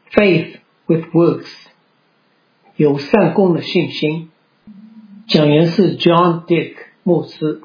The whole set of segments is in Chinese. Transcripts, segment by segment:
Faith with Works 有善功的信心。讲员是 John Dick 牧师。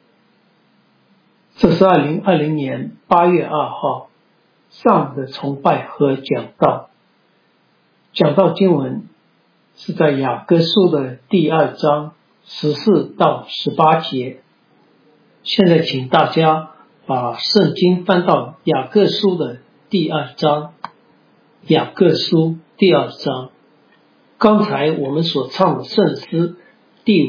这是2020年8月2号上午的崇拜和讲道。讲道经文是在雅各书的第2章14到18节。现在请大家把圣经翻到雅各书的第2章。雅各书第2章，刚才我们所唱的圣诗第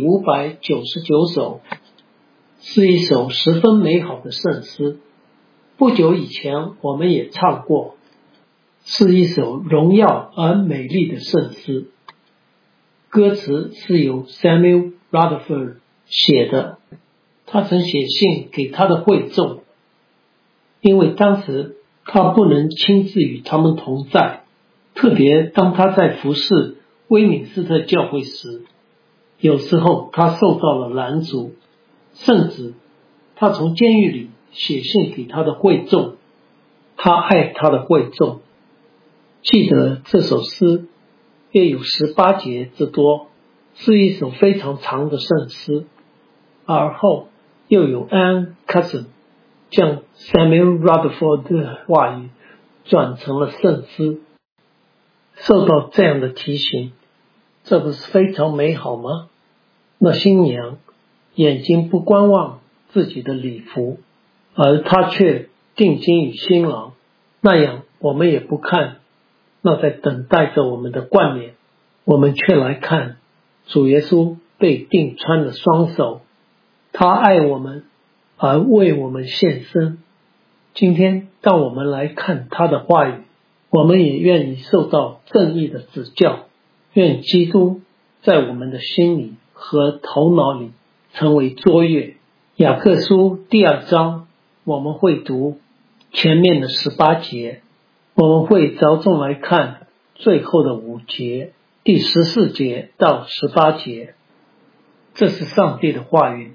599首是一首十分美好的圣诗，不久以前我们也唱过，是一首荣耀而美丽的圣诗。歌词是由 Samuel Rutherford 写的，他曾写信给他的会众，因为当时他不能亲自与他们同在，特别当他在服侍威敏斯特教会时，有时候他受到了拦阻，甚至他从监狱里写信给他的会众。他爱他的会众。记得这首诗约有18节之多，是一首非常长的圣诗。而后又有 Ann Cousin 将 Samuel Rutherford 的话语转成了圣诗。受到这样的提醒，这不是非常美好吗？那新娘眼睛不观望自己的礼服，而她却定睛于新郎，那样我们也不看那在等待着我们的冠冕，我们却来看主耶稣被钉穿的双手。他爱我们而为我们献身。今天当我们来看他的话语，我们也愿意受到正义的指教，愿基督在我们的心里和头脑里成为卓越。雅各书第2章我们会读前面的18节，我们会着重来看最后的5节，第14节到18节。这是上帝的话语。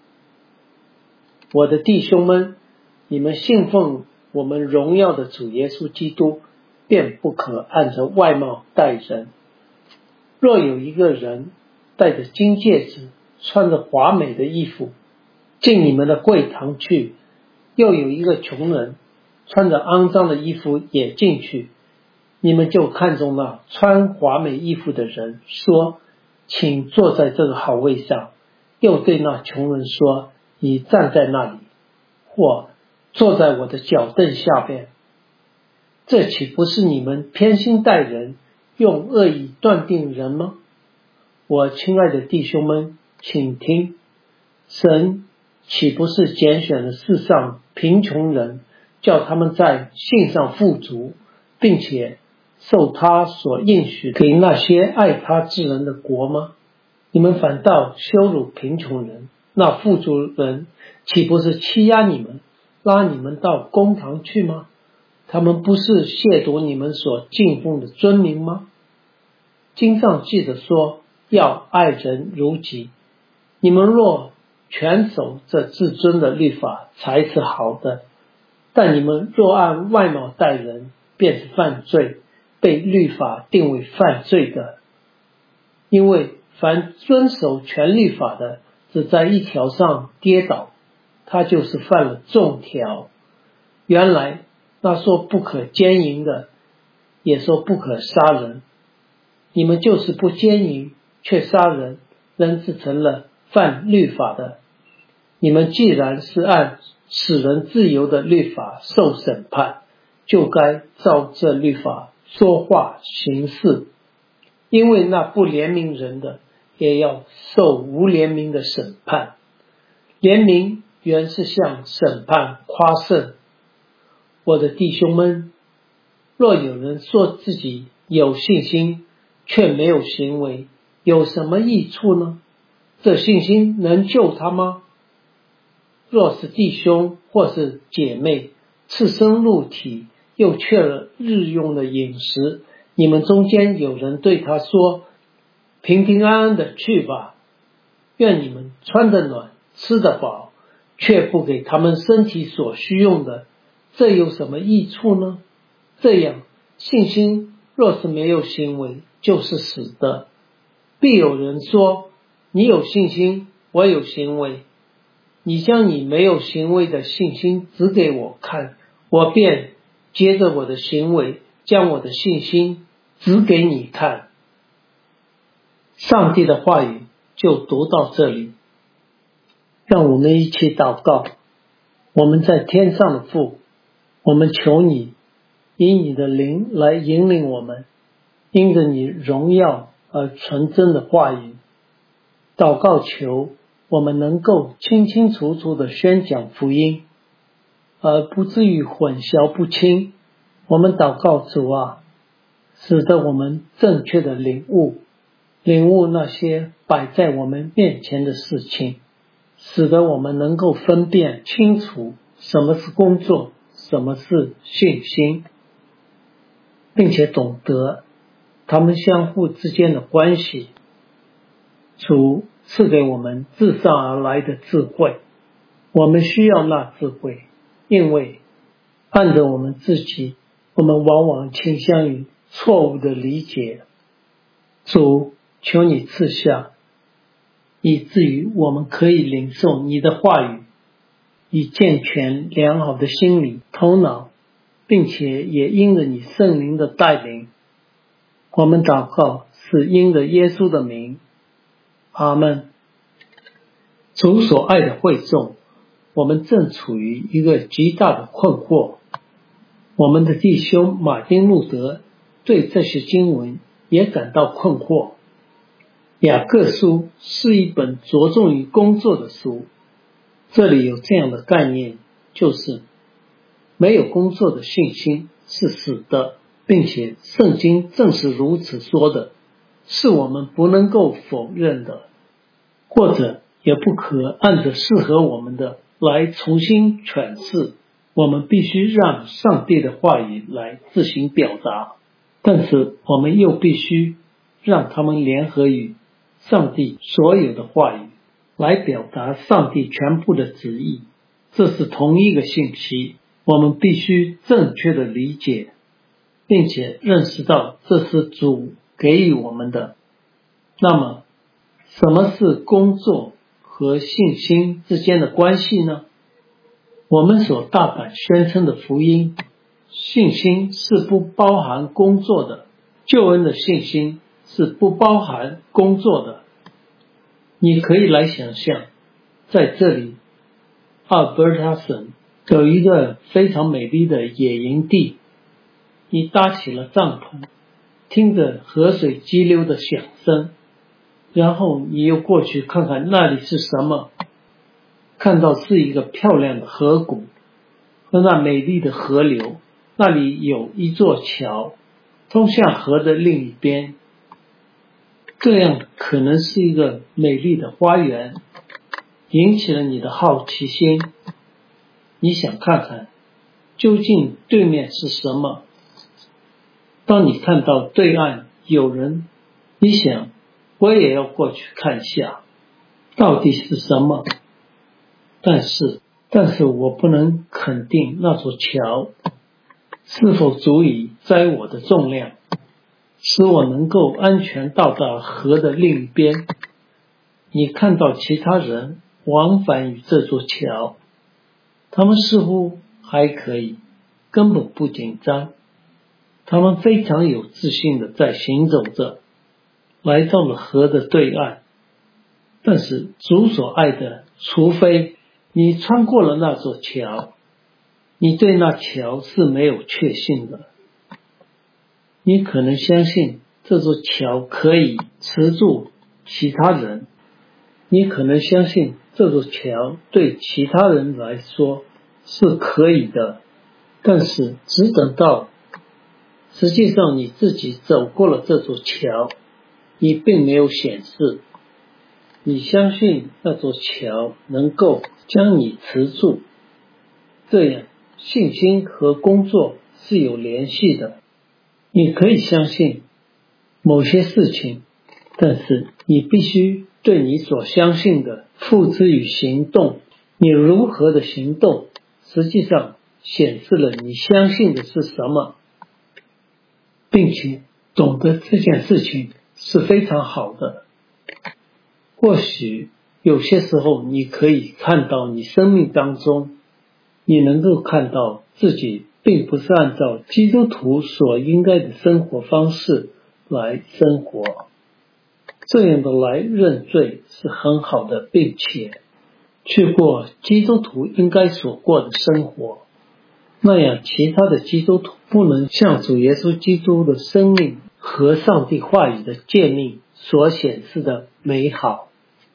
我的弟兄们，你们信奉我们荣耀的主耶稣基督，便不可按着外貌待人。若有一个人戴着金戒指，穿着华美的衣服进你们的会堂去，又有一个穷人穿着肮脏的衣服也进去，你们就看中那穿华美衣服的人，说请坐在这个好位上，又对那穷人说你站在那里，或坐在我的脚凳下边。这岂不是你们偏心待人，用恶意断定人吗？我亲爱的弟兄们，请听，神岂不是拣选了世上贫穷人，叫他们在信上富足，并且受他所应许给那些爱他之人的国吗？你们反倒羞辱贫穷人，那富足人岂不是欺压你们，拉你们到公堂去吗？他们不是亵渎你们所敬奉的尊名吗？经上记着说，要爱人如己。你们若全守这至尊的律法，才是好的。但你们若按外貌待人，便是犯罪，被律法定为犯罪的。因为凡遵守全律法的，只在一条上跌倒，他就是犯了众条。原来那说不可奸淫的，也说不可杀人。你们就是不奸淫，却杀人，仍是成了犯律法的。你们既然是按使人自由的律法受审判，就该照这律法说话行事。因为那不怜悯人的，也要受无怜悯的审判。怜悯原是向审判夸胜。我的弟兄们，若有人说自己有信心，却没有行为，有什么益处呢？这信心能救他吗？若是弟兄或是姐妹赤身露体，又缺了日用的饮食，你们中间有人对他说，平平安安的去吧，愿你们穿得暖，吃得饱，却不给他们身体所需用的，这有什么益处呢？这样信心若是没有行为，就是死的。必有人说，你有信心，我有行为，你将你没有行为的信心指给我看，我便接着我的行为，将我的信心指给你看。上帝的话语就读到这里，让我们一起祷告。我们在天上的父，我们求你以你的灵来引领我们，因着你荣耀而纯真的话语，祷告求我们能够清清楚楚地宣讲福音，而不至于混淆不清。我们祷告主啊，使得我们正确的领悟那些摆在我们面前的事情，使得我们能够分辨清楚什么是工作，什么是信心，并且懂得他们相互之间的关系。主赐给我们自上而来的智慧，我们需要那智慧，因为按着我们自己，我们往往倾向于错误的理解。主，求你赐下，以至于我们可以领受你的话语，以健全良好的心理头脑，并且也因着你圣灵的带领。我们祷告是因着耶稣的名，阿们。主所爱的会众，我们正处于一个极大的困惑。我们的弟兄马丁路德对这些经文也感到困惑。雅各书是一本着重于工作的书，这里有这样的概念，就是没有工作的信心是死的，并且圣经正是如此说的，是我们不能够否认的，或者也不可按着适合我们的来重新诠释。我们必须让上帝的话语来自行表达，但是我们又必须让他们联合于上帝所有的话语，来表达上帝全部的旨意。这是同一个信息，我们必须正确的理解，并且认识到这是主给予我们的。那么，什么是工作和信心之间的关系呢？我们所大胆宣称的福音，信心是不包含工作的，救恩的信心是不包含工作的。你可以来想象，在这里，阿尔伯塔省有一个非常美丽的野营地，你搭起了帐篷，听着河水激流的响声，然后你又过去看看那里是什么，看到是一个漂亮的河谷和那美丽的河流，那里有一座桥通向河的另一边，这样可能是一个美丽的花园，引起了你的好奇心。你想看看究竟对面是什么。当你看到对岸有人，你想我也要过去看下到底是什么。但是我不能肯定那座桥是否足以载我的重量，使我能够安全到达河的另一边。你看到其他人往返于这座桥，他们似乎还可以，根本不紧张，他们非常有自信地在行走着，来到了河的对岸。但是主所爱的，除非你穿过了那座桥，你对那桥是没有确信的。你可能相信这座桥可以持住其他人，你可能相信这座桥对其他人来说是可以的，但是只等到实际上你自己走过了这座桥，你并没有显示你相信那座桥能够将你持住。这样信心和工作是有联系的。你可以相信某些事情，但是你必须对你所相信的付之于行动。你如何的行动，实际上显示了你相信的是什么。 并且懂得这件事情是非常好的。或许有些时候你可以看到你生命当中，你能够看到自己并不是按照基督徒所应该的生活方式来生活，这样的来认罪是很好的，并且去过基督徒应该所过的生活，那样其他的基督徒不能像主耶稣基督的生命和上帝话语的诫命所显示的美好。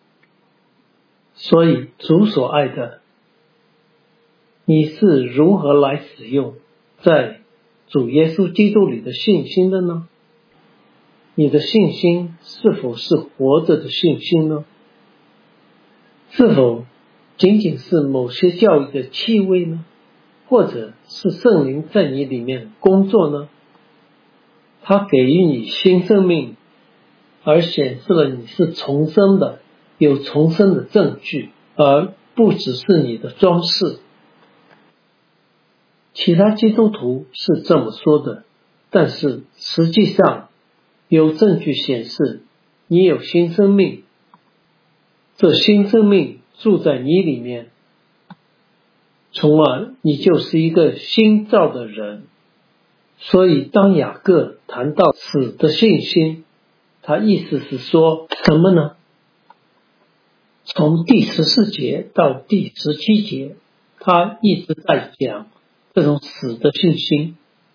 所以主所爱的，你是如何来使用在主耶稣基督里的信心的呢？你的信心是否是活着的信心呢？是否仅仅是某些教育的气味呢？或者是圣灵在你里面工作呢？他给予你新生命，而显示了你是重生的，有重生的证据，而不只是你的装饰。其他基督徒是这么说的，但是实际上有证据显示你有新生命，这新生命住在你里面，从而你就是一个新造的人。所以当雅各谈到死的信心，他意思是说什么呢？从第14节到第17节，他一直在讲这种死的信心。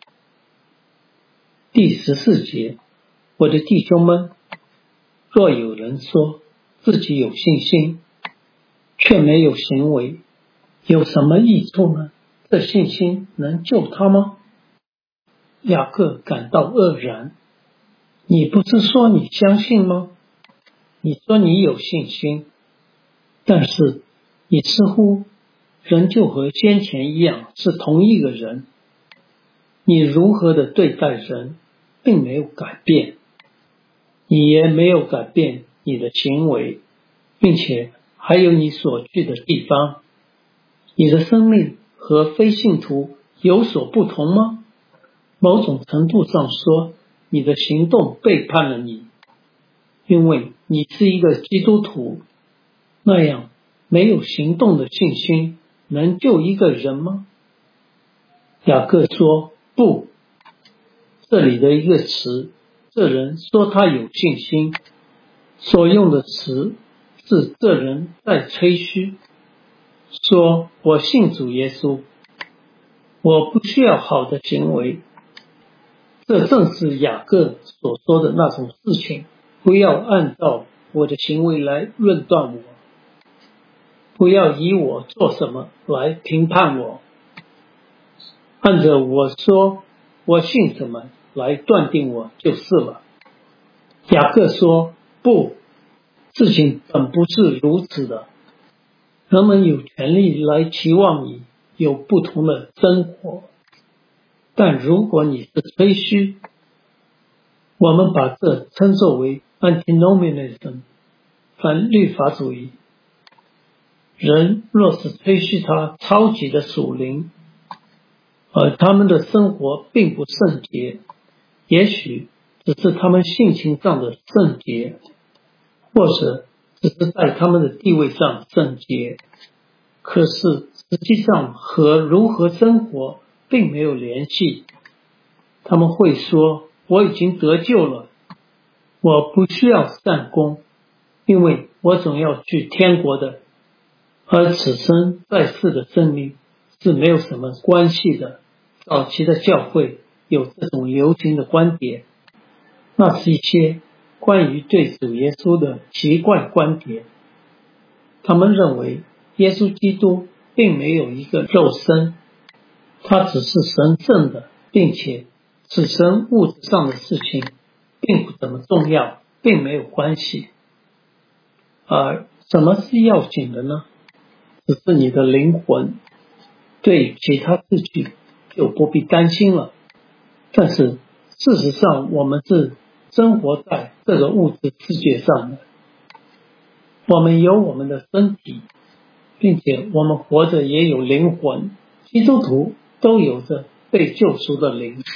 第14节，我的弟兄们，若有人说自己有信心，却没有行为，有什么益处呢？这信心能救他吗？雅各感到愕然，你不是说你相信吗？你说你有信心，但是你似乎仍旧和先前一样是同一个人，你如何的对待人并没有改变，你也没有改变你的行为，并且还有你所去的地方，你的生命和非信徒有所不同吗？某种程度上说，你的行动背叛了你，因为你是一个基督徒，那样没有行动的信心能救一个人吗？雅各说不，这里的一个词，这人说他有信心，所用的词是这人在吹嘘，说我信主耶稣，我不需要好的行为。这正是雅各所说的那种事情，不要按照我的行为来论断我，不要以我做什么来评判我，按着我说我信什么来断定我就是了。雅各说不，事情本不是如此的，人们有权利来期望你有不同的生活，但如果你是吹嘘，我们把这称作为 antinomianism 反律法主义。人若是吹嘘他超级的属灵，而他们的生活并不圣洁，也许只是他们性情上的圣洁，或者只是在他们的地位上圣洁，可是实际上和如何生活并没有联系。他们会说我已经得救了，我不需要善功，因为我总要去天国的，而此生在世的生命是没有什么关系的。早期的教会有这种流行的观点，那是一些关于对主耶稣的奇怪观点。他们认为耶稣基督并没有一个肉身，他只是神圣的，并且此生物质上的事情并不怎么重要，并没有关系。而什么是要紧的呢？只是你的灵魂，对其他事情就不必担心了。但是事实上我们是生活在这个物质世界上的，我们有我们的身体，并且我们活着也有灵魂。基督徒都有着被救赎的灵，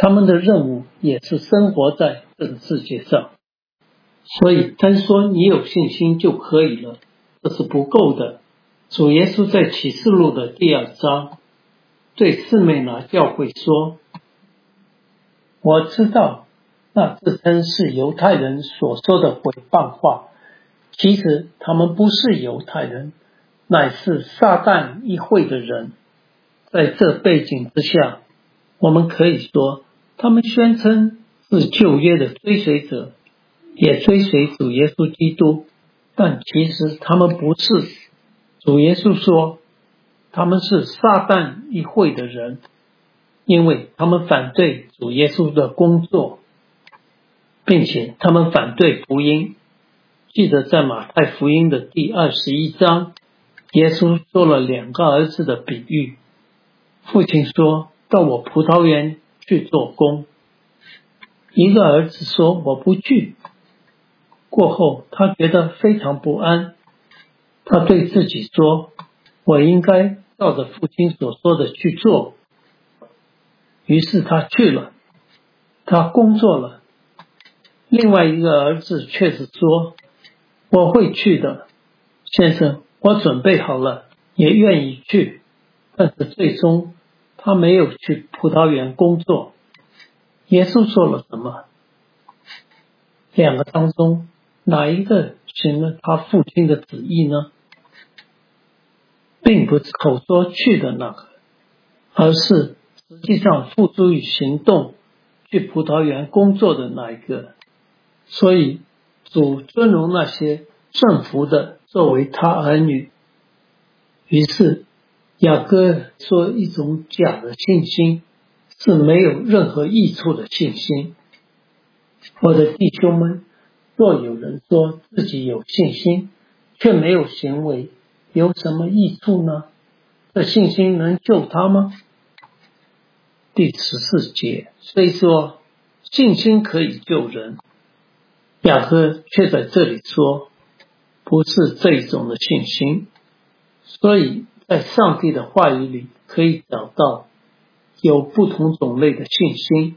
他们的任务也是生活在这个世界上。所以单说你有信心就可以了，这是不够的。主耶稣在启示录的第2章对士每拿教会说，我知道那自称是犹太人所说的毁谤话，其实他们不是犹太人，乃是撒旦议会的人。在这背景之下，我们可以说他们宣称是旧约的追随者，也追随主耶稣基督，但其实他们不是。主耶稣说他们是撒旦议会的人，因为他们反对主耶稣的工作，并且他们反对福音。记得在马太福音的第21章，耶稣说了2个儿子的比喻。父亲说，到我葡萄园去做工，一个儿子说我不去。过后他觉得非常不安，他对自己说，我应该照着父亲所说的去做。于是他去了，他工作了。另外一个儿子却是说，我会去的，先生，我准备好了，也愿意去。但是最终他没有去葡萄园工作。耶稣说了什么？2个当中哪一个行了他父亲的旨意呢？并不是口说去的那个，而是实际上付诸于行动去葡萄园工作的那一个。所以主尊荣那些顺服的作为他儿女。于是雅各说一种假的信心是没有任何益处的信心。我的弟兄们，若有人说自己有信心却没有行为，有什么益处呢？这信心能救他吗？第14节，虽说信心可以救人，雅各却在这里说不是这一种的信心。所以在上帝的话语里可以找到有不同种类的信心。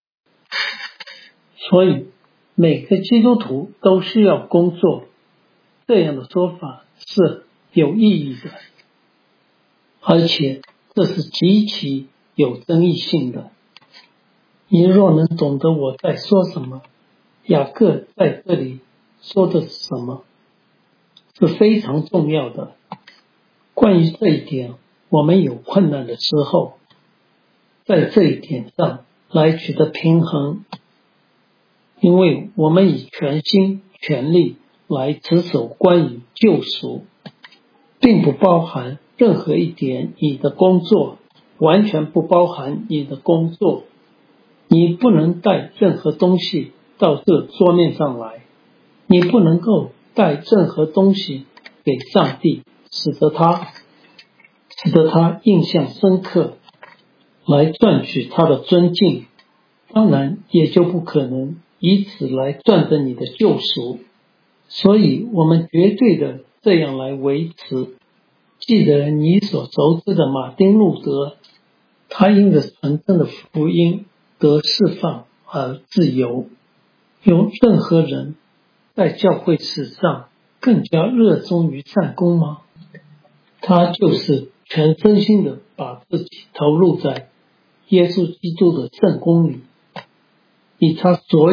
所以每个基督徒都需要工作，这样的说法是有意义的，而且这是极其有争议性的。你若能懂得我在说什么，雅各在这里说的是什么，是非常重要的。关于这一点，我们有困难的时候，在这一点上来取得平衡，因为我们以全心全力来持守关于救赎，并不包含任何一点你的工作，完全不包含你的工作。你不能带任何东西到这桌面上来，你不能够带任何东西给上帝，使得他印象深刻，来赚取他的尊敬，当然也就不可能以此来赚得你的救赎。所以我们绝对的这样来维持。记得你所熟知的马丁路德，他因着纯正的福音得释放而自由。有任何人在教会史上更加热衷于善功吗？他就是全身心的把自己投入在耶稣基督的圣功里，以他所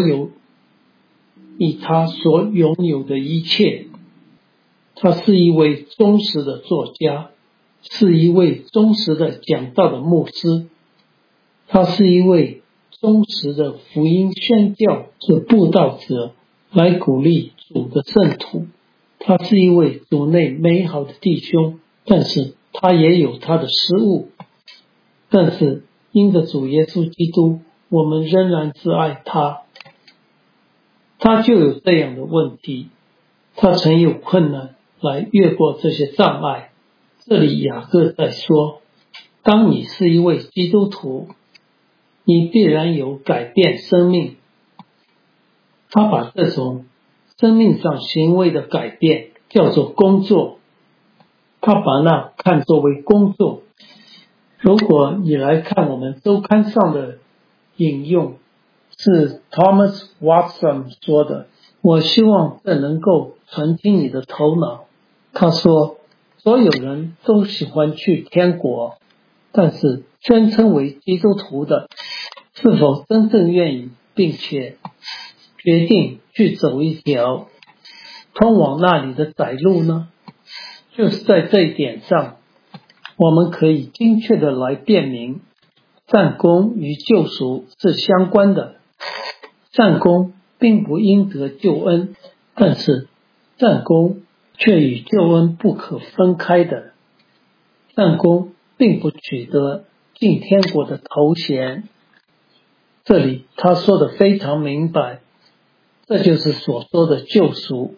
拥有的一切。他是一位忠实的作家，是一位忠实的讲道的牧师，他是一位忠实的福音宣教的布道者，来鼓励主的圣徒。他是一位主内美好的弟兄，但是他也有他的失误。但是因着主耶稣基督，我们仍然挚爱他。他就有这样的问题，他曾有困难来越过这些障碍。这里雅各在说，当你是一位基督徒，你必然有改变生命。他把这种生命上行为的改变叫做工作，他把那看作为工作。如果你来看我们周刊上的引用是 Thomas Watson 说的，我希望这能够传进你的头脑。他说，所有人都喜欢去天国，但是宣称为基督徒的是否真正愿意并且决定去走一条通往那里的窄路呢？就是在这一点上，我们可以精确的来辨明善功与救赎是相关的。善功并不应得救恩，但是善功却与救恩不可分开的。善功并不取得进天国的头衔。这里他说的非常明白，这就是所说的救赎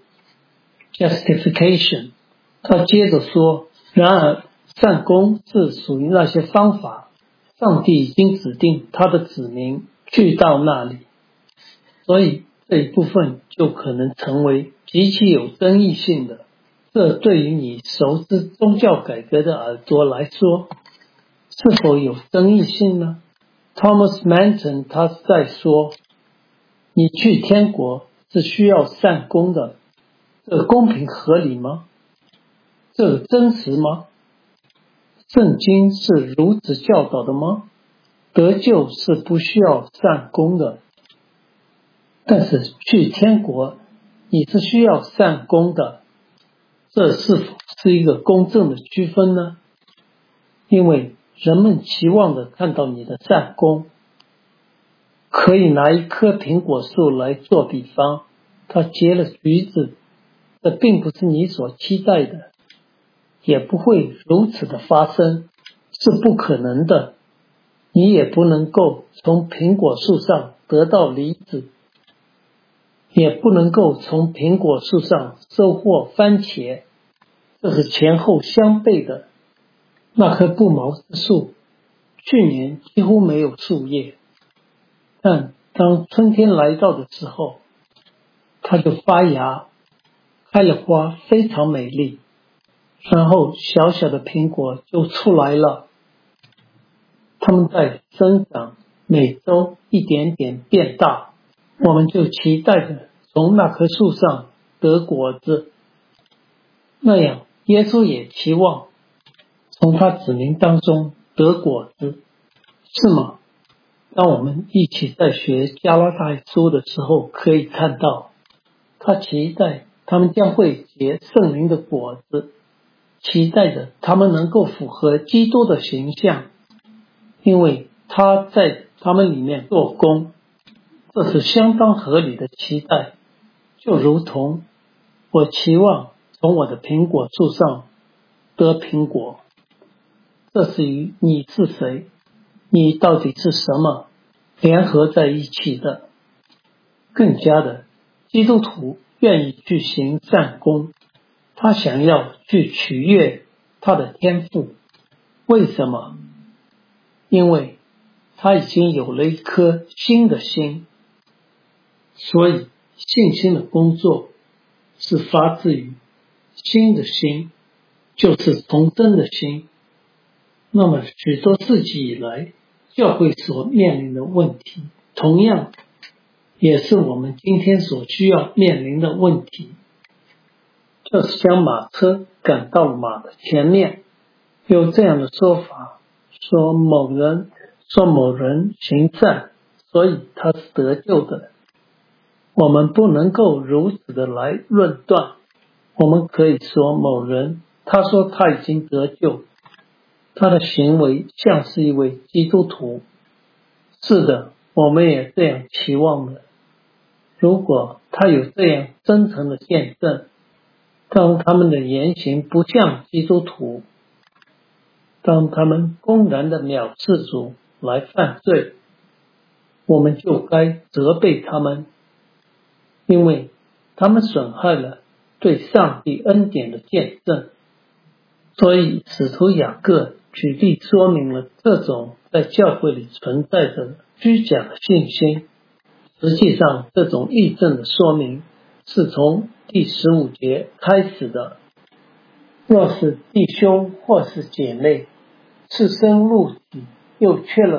justification。 他接着说，然而善功是属于那些方法，上帝已经指定他的子民去到那里，所以这一部分就可能成为极其有争议性的。这对于你熟知宗教改革的耳朵来说，是否有争议性呢？ Thomas Manton 他在说，你去天国是需要善功的，这公平合理吗？这真实吗？圣经是如此教导的吗？得救是不需要善功的，但是去天国你是需要善功的，这是否是一个公正的区分呢？因为人们期望的看到你的善功。可以拿一棵苹果树来做比方，它结了橘子，这并不是你所期待的，也不会如此的发生，是不可能的。你也不能够从苹果树上得到梨子，也不能够从苹果树上收获番茄，这是前后相悖的。那棵不毛之树去年几乎没有树叶，但当春天来到的时候，它就发芽，开了花，非常美丽，然后小小的苹果就出来了。它们在生长，每周一点点变大，我们就期待着从那棵树上得果子。那样耶稣也期望从他子民当中得果子，是吗？当我们一起在学加拉太书的时候，可以看到他期待他们将会结圣灵的果子，期待着他们能够符合基督的形象，因为他在他们里面做工，这是相当合理的期待。就如同我期望从我的苹果树上得苹果，这是与你是谁，你到底是什么联合在一起的。更加的，基督徒愿意去行善功，他想要去取悦他的天父。为什么？因为他已经有了一颗新的心，所以信心的工作是发自于新的心，就是童真的心。那么许多世纪以来，教会所面临的问题，同样也是我们今天所需要面临的问题，就是将马车赶到马的前面。有这样的说法，说某人行善，所以他是得救的。我们不能够如此的来论断，我们可以说某人他说他已经得救，他的行为像是一位基督徒。是的，我们也这样期望的。如果他有这样真诚的见证，当他们的言行不像基督徒，当他们公然的藐视主来犯罪，我们就该责备他们，因为他们损害了对上帝恩典的见证。所以使徒雅各举例说明了这种在教会里存在着虚假的信心。实际上这种异证的说明是从第15节开始的。若是弟兄或是姐妹赤身露体，又缺了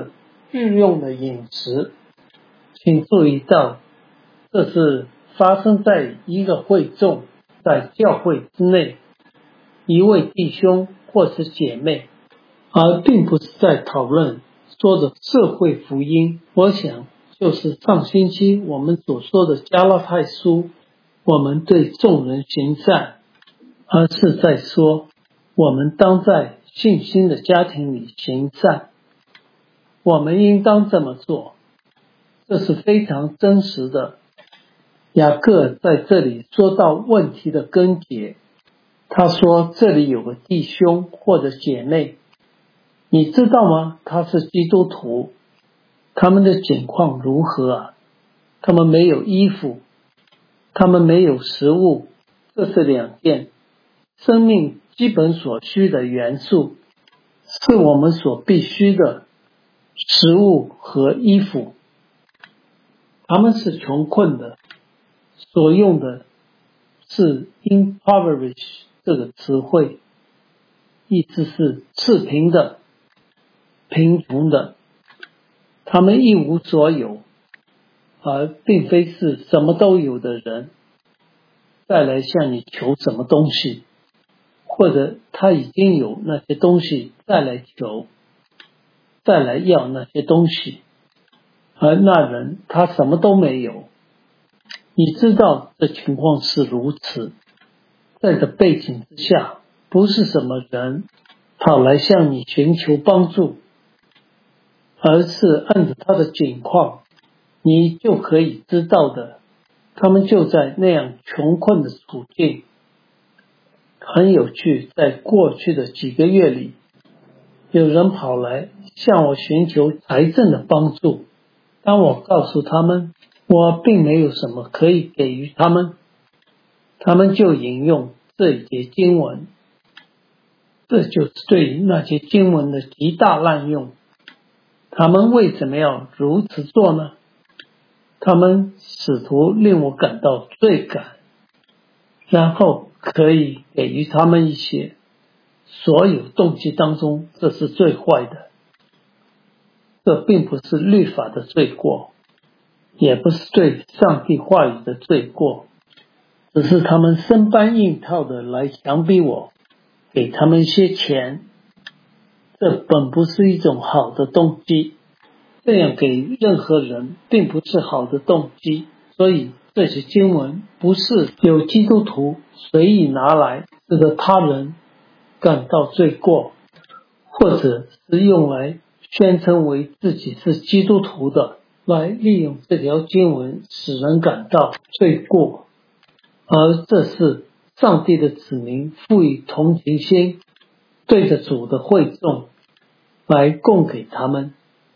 日用的饮食。请注意到，这是发生在一个会众，在教会之内，一位弟兄或是姐妹，而并不是在讨论说的社会福音。我想就是上星期我们所说的加拉太书，我们对众人行善，而是在说我们当在信心的家庭里行善，我们应当这么做，这是非常真实的。雅各在这里说到问题的根结，他说这里有个弟兄或者姐妹，你知道吗？他是基督徒，他们的境况如何啊？他们没有衣服，他们没有食物，这是两件生命基本所需的元素，是我们所必须的食物和衣服。他们是穷困的，所用的是 impoverish 这个词汇，意思是赤贫的、贫穷的。他们一无所有，而并非是什么都有的人再来向你求什么东西，或者他已经有那些东西再来求，再来要那些东西，而那人他什么都没有。你知道这情况是如此，在这背景之下，不是什么人跑来向你寻求帮助，而是按着他的境况，你就可以知道的，他们就在那样穷困的处境。很有趣，在过去的几个月里，有人跑来向我寻求财政的帮助，当我告诉他们我并没有什么可以给予他们，他们就引用这一节经文，这就是对于那些经文的极大滥用。他们为什么要如此做呢？他们试图令我感到罪感，然后可以给予他们一些，所有动机当中这是最坏的。这并不是律法的罪过，也不是对上帝话语的罪过，只是他们生搬硬套的来强逼我给他们一些钱。这本不是一种好的动机，这样给任何人并不是好的动机。所以这些经文不是有基督徒随意拿来使得他人感到罪过，或者是用来宣称为自己是基督徒的，来利用这条经文使人感到罪过。而这是上帝的子民赋予同情心，对着主的会众来供给他们。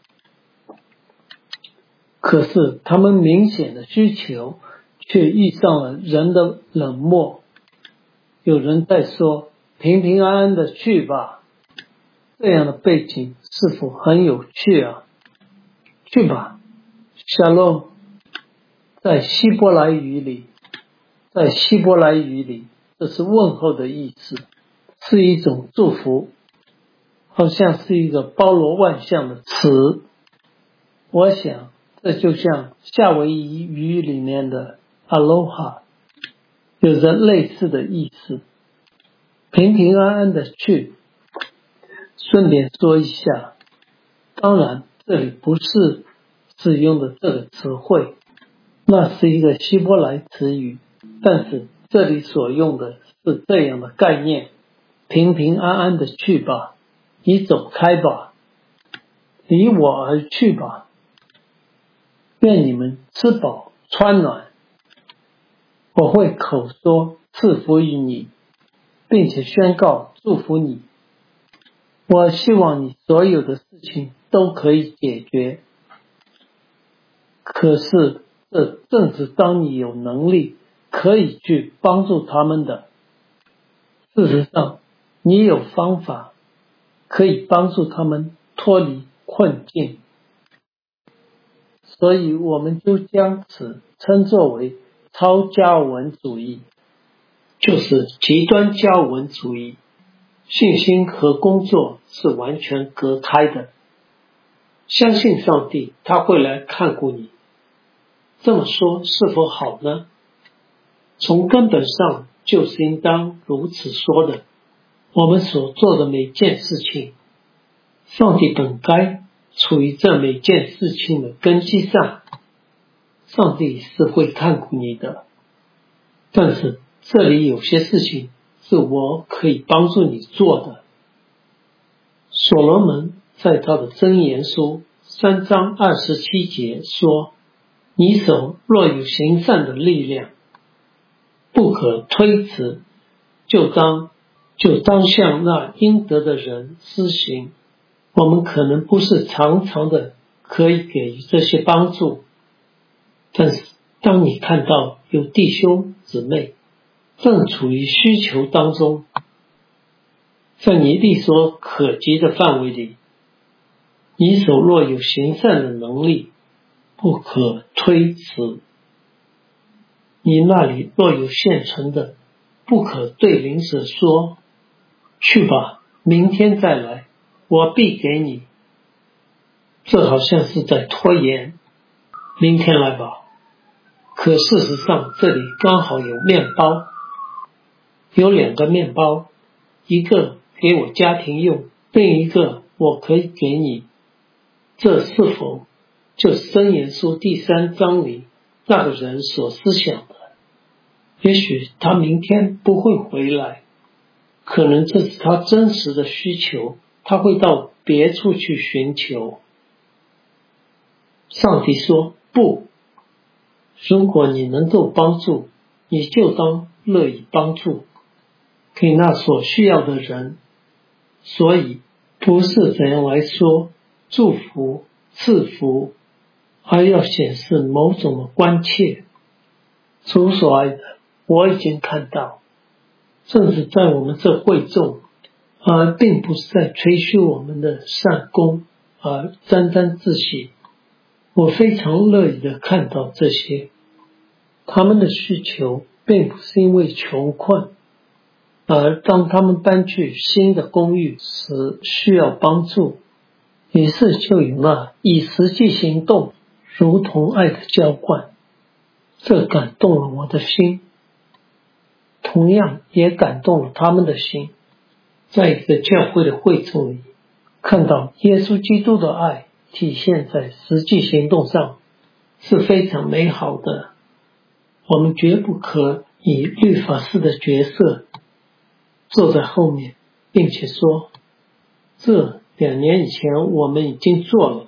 可是他们明显的需求却遇上了人的冷漠。有人在说平平安安的去吧，这样的背景是否很有趣啊？去吧 Shalom 在希伯来语里，这是问候的意思，是一种祝福，好像是一个包罗万象的词。我想这就像夏威夷语里面的 Aloha 有着类似的意思，平平安安的去。顺便说一下，当然这里不是使用的这个词汇，那是一个希伯来词语，但是这里所用的是这样的概念，平平安安的去吧，你走开吧，离我而去吧，愿你们吃饱穿暖，我会口说赐福于你，并且宣告祝福你。我希望你所有的事情都可以解决。可是这正是当你有能力可以去帮助他们的。事实上，你有方法可以帮助他们脱离困境。所以我们就将此称作为超加尔文主义，就是极端加尔文主义。信心和工作是完全隔开的。 相信上帝，他会来看顾你。这么说是否好呢？从根本上就是应当如此说的。我们所做的每件事情，上帝本该处于这每件事情的根基上，上帝是会看顾你的。但是这里有些事情是我可以帮助你做的。所罗门在他的箴言书3章27节说，你手若有行善的力量，不可推辞，就当向那应得的人施行。我们可能不是常常的可以给予这些帮助，但是当你看到有弟兄姊妹正处于需求当中，在你力所可及的范围里，你手若有行善的能力，不可推辞。你那里若有现成的，不可对邻舍说，去吧，明天再来，我必给你。这好像是在拖延，明天来吧。可事实上这里刚好有面包，有2个面包，一个给我家庭用，另一个我可以给你。这是否就是箴言书第3章里那个人所思想的？也许他明天不会回来，可能这是他真实的需求，他会到别处去寻求。上帝说不，如果你能够帮助，你就当乐意帮助，给那所需要的人。所以不是怎样来说祝福赐福，而要显示某种的关切。主所爱的，我已经看到，正是在我们这会众，而并不是在吹嘘我们的善功而沾沾自喜。我非常乐意的看到这些，他们的需求并不是因为穷困，而当他们搬去新的公寓时需要帮助，于是就有了以实际行动如同爱的浇灌。这感动了我的心，同样也感动了他们的心。在一个教会的会众里，看到耶稣基督的爱体现在实际行动上，是非常美好的。我们绝不可以律法师的角色坐在后面，并且说这2年以前我们已经做了，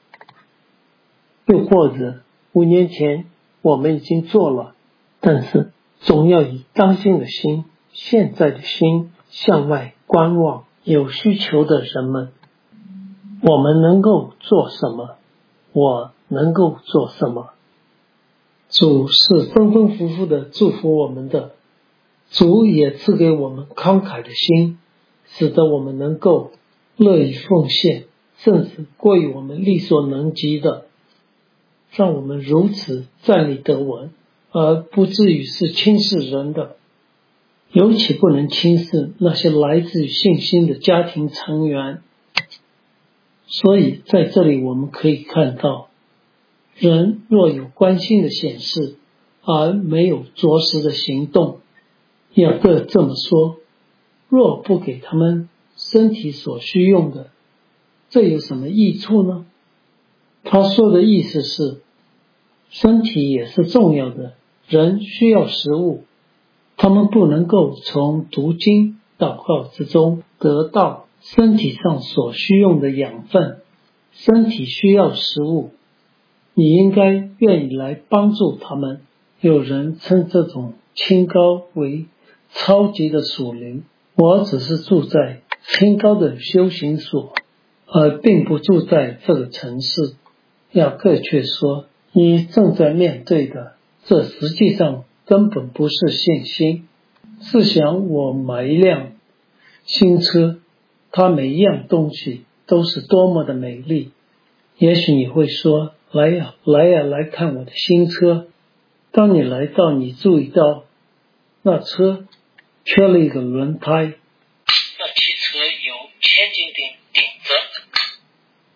又或者5年前我们已经做了，但是总要以当今的心，现在的心向外观望有需求的人们。我们能够做什么？我能够做什么？主是丰丰富富的祝福我们的，主也赐给我们慷慨的心，使得我们能够乐意奉献，甚至过于我们力所能及的，让我们如此站立得稳，而不至于是轻视人的，尤其不能轻视那些来自于信心的家庭成员。所以在这里我们可以看到，人若有关心的显示，而没有着实的行动，雅各这么说，若不给他们身体所需用的，这有什么益处呢？他说的意思是，身体也是重要的，人需要食物，他们不能够从读经祷告之中得到身体上所需用的养分，身体需要食物，你应该愿意来帮助他们。有人称这种清高为超级的属灵，我只是住在清高的修行所，而并不住在这个城市。雅各却说，你正在面对的，这实际上根本不是信心。试想我买一辆新车，它每一样东西都是多么的美丽。也许你会说，来呀，来看我的新车。当你来到，你注意到那车缺了一个轮胎，那汽车有千斤顶着，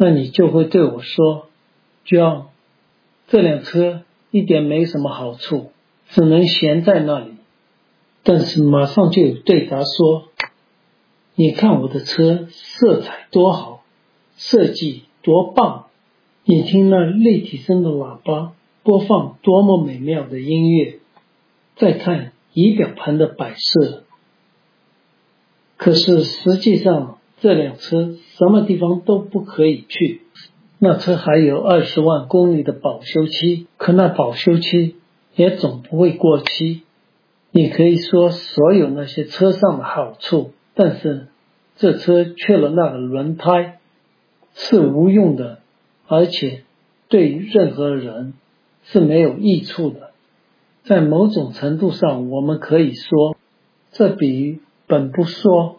那你就会对我说 John， 这辆车一点没什么好处，只能闲在那里。但是马上就有对答说，你看我的车色彩多好，设计多棒，你听那立体声的喇叭播放多么美妙的音乐，再看仪表盘的摆设。可是实际上这辆车什么地方都不可以去，那车还有20万公里的保修期，可那保修期也总不会过期。你可以说所有那些车上的好处，但是这车缺了那个轮胎是无用的，而且对于任何人是没有益处的。在某种程度上，我们可以说，这比喻本不是说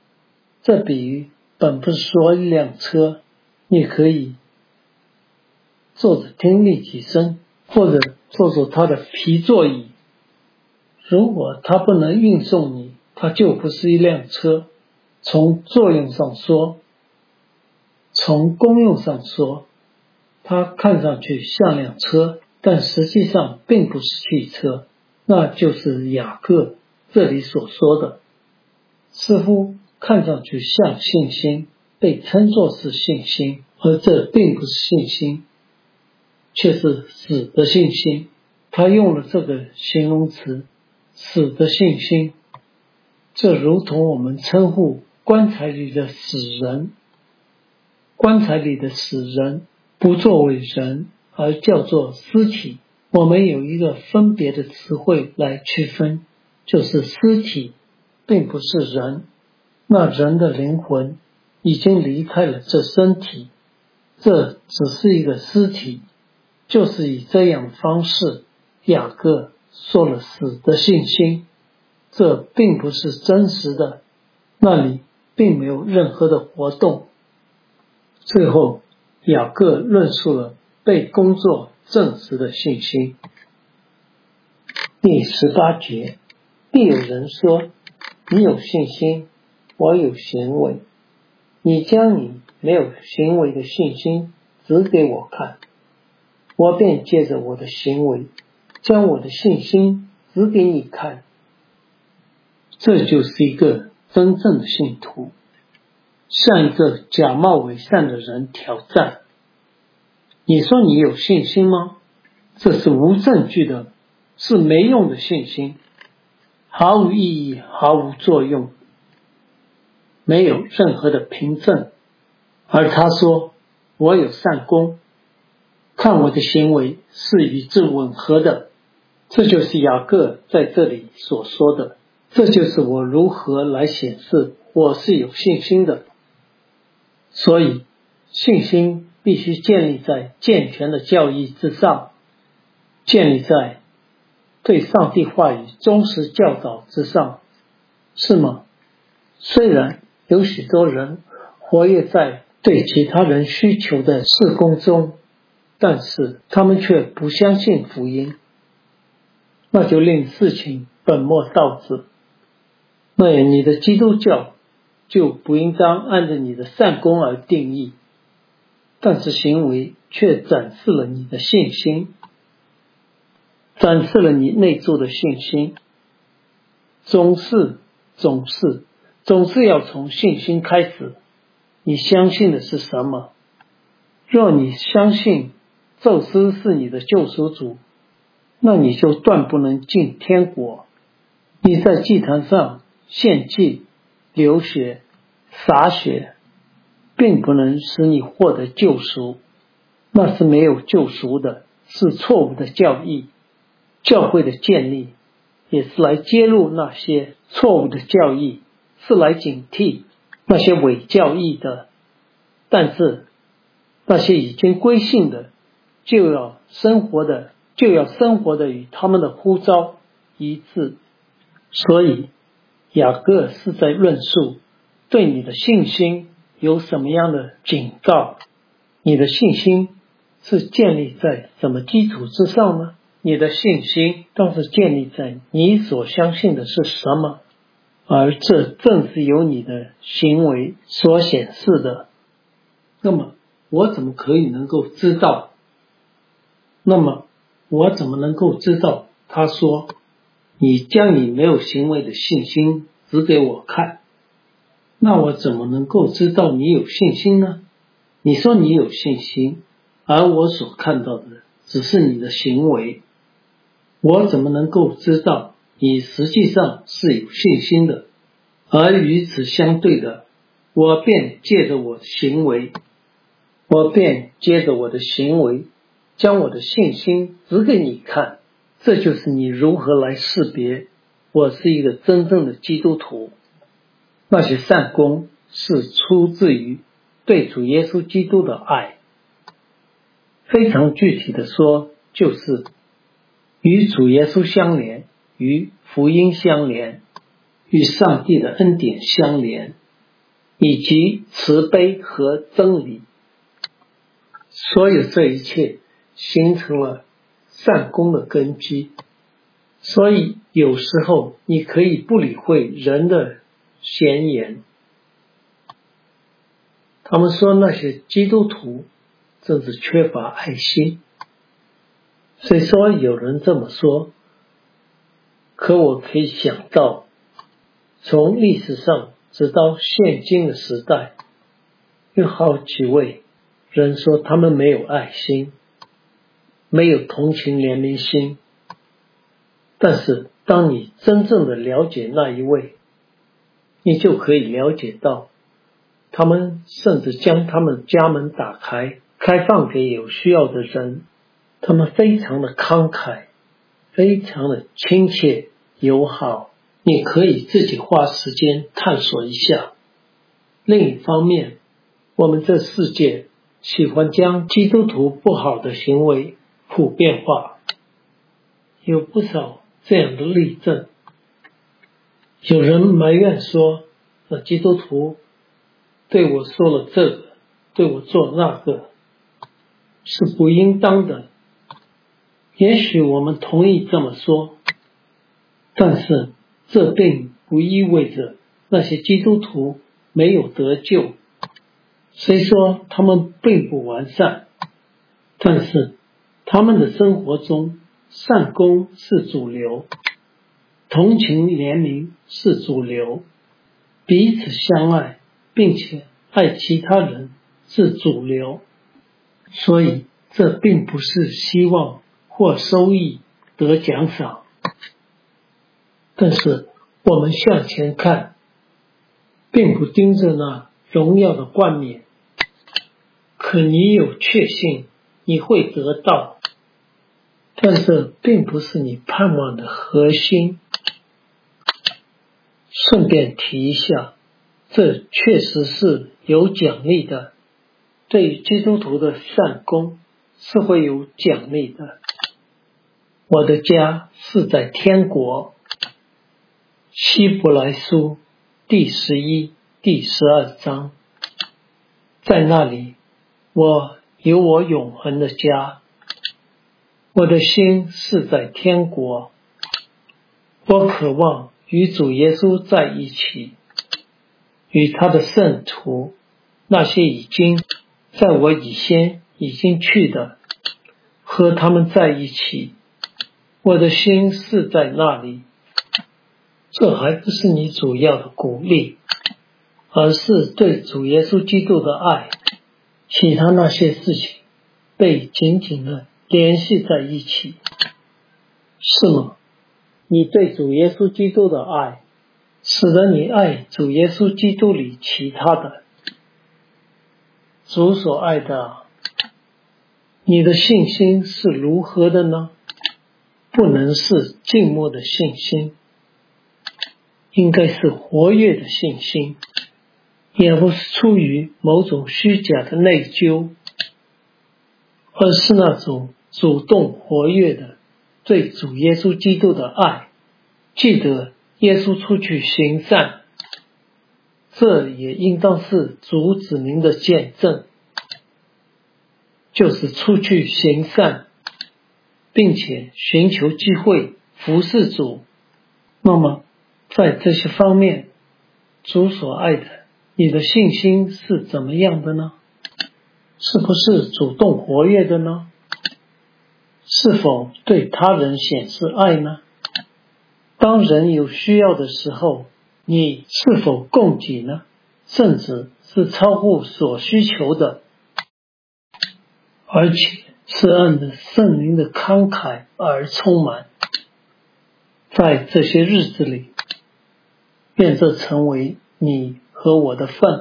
一辆车你可以坐着听立体声，或者坐它的皮座椅。如果它不能运送你，它就不是一辆车。从作用上说，从功用上说，它看上去像辆车，但实际上并不是汽车。那就是雅各这里所说的，似乎看上去像信心，被称作是信心，而这并不是信心，却是死的信心。他用了这个形容词，死的信心。这如同我们称呼棺材里的死人，棺材里的死人不作为人，而叫做尸体。我们有一个分别的词汇来区分，就是尸体并不是人，那人的灵魂已经离开了这身体，这只是一个尸体。就是以这样的方式，雅各说了死的信心，这并不是真实的，那里并没有任何的活动。最后雅各论述了被工作证实的信心。第18节，必有人说，你有信心，我有行为，你将你没有行为的信心指给我看，我便借着我的行为将我的信心指给你看。这就是一个真正的信徒，向一个假冒伪善的人挑战。你说你有信心吗？这是无证据的，是没用的信心，毫无意义，毫无作用，没有任何的凭证。而他说，我有善功，看我的行为是与之吻合的。这就是雅各在这里所说的，这就是我如何来显示我是有信心的。所以信心必须建立在健全的教义之上，建立在对上帝话语忠实教导之上，是吗？虽然有许多人活跃在对其他人需求的事工中，但是他们却不相信福音，那就令事情本末倒置。那样你的基督教就不应当按照你的善功而定义，但是行为却展示了你的信心，展示了你内住的信心。总是要从信心开始。你相信的是什么？若你相信宙斯是你的救赎主，那你就断不能进天国。你在祭坛上献祭、流血、洒血，并不能使你获得救赎，那是没有救赎的，是错误的教义。教会的建立也是来揭露那些错误的教义，是来警惕那些伪教义的。但是那些已经归信的，就要生活的与他们的呼召一致。所以雅各是在论述对你的信心有什么样的警告。你的信心是建立在什么基础之上呢？你的信心当是建立在你所相信的是什么，而这正是由你的行为所显示的。那么我怎么可以能够知道？那么我怎么能够知道？他说，你将你没有行为的信心指给我看，那我怎么能够知道你有信心呢？你说你有信心，而我所看到的只是你的行为，我怎么能够知道你实际上是有信心的？而与此相对的，我便借着我的行为，将我的信心指给你看。这就是你如何来识别我是一个真正的基督徒。那些善功是出自于对主耶稣基督的爱，非常具体的说，就是与主耶稣相连，与福音相连，与上帝的恩典相连，以及慈悲和真理。所有这一切形成了善功的根基。所以有时候你可以不理会人的闲言，他们说那些基督徒真是缺乏爱心。虽说有人这么说，可我可以想到，从历史上直到现今的时代，有好几位人说他们没有爱心，没有同情怜悯心。但是当你真正的了解那一位，你就可以了解到，他们甚至将他们家门打开，开放给有需要的人。他们非常的慷慨，非常的亲切友好，你可以自己花时间探索一下。另一方面，我们这世界喜欢将基督徒不好的行为普遍化，有不少这样的例证。有人埋怨说，基督徒对我说了这个，对我做那个，是不应当的。也许我们同意这么说，但是这并不意味着那些基督徒没有得救。虽说他们并不完善，但是他们的生活中善功是主流，同情怜悯是主流，彼此相爱并且爱其他人是主流。所以这并不是希望或收益得奖赏，但是我们向前看，并不盯着那荣耀的冠冕，可你有确信你会得到，但这并不是你盼望的核心。顺便提一下，这确实是有奖励的，对于基督徒的善功是会有奖励的。我的家是在天国，希伯来书第11、第12章，在那里我有我永恒的家。我的心是在天国，我渴望与主耶稣在一起，与他的圣徒，那些已经在我以前已经去的，和他们在一起。我的心是在那里。这还不是你主要的鼓励，而是对主耶稣基督的爱。其他那些事情被紧紧的联系在一起，是吗？你对主耶稣基督的爱，使得你爱主耶稣基督里其他的。主所爱的，你的信心是如何的呢？不能是静默的信心，应该是活跃的信心，也不是出于某种虚假的内疚，而是那种主动活跃的对主耶稣基督的爱。记得耶稣出去行善，这也应当是主子民的见证，就是出去行善，并且寻求机会服侍主。那么在这些方面，主所爱的，你的信心是怎么样的呢？ 是不是主动活跃的呢？是否对他人显示爱呢？当人有需要的时候，你是否供给呢？甚至是超乎所需求的，而且是按着圣灵的慷慨而充满。在这些日子里，愿这成为你和我的份。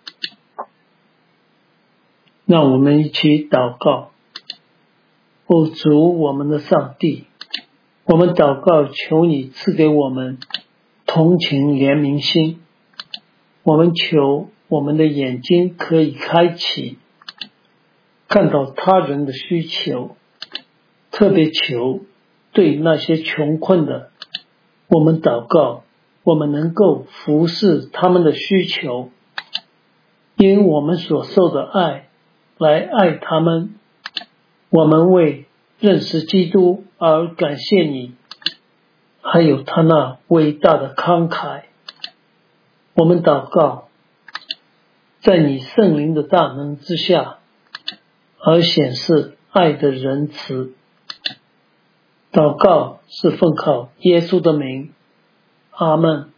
让我们一起祷告。哦，主我们的上帝，我们祷告求你赐给我们同情怜悯心，我们求我们的眼睛可以开启，看到他人的需求，特别求对那些穷困的，我们祷告我们能够服侍他们的需求，因我们所受的爱来爱他们。我们为认识基督而感谢你，还有他那伟大的慷慨。我们祷告在你圣灵的大能之下而显示爱的仁慈。祷告是奉靠耶稣的名，阿们。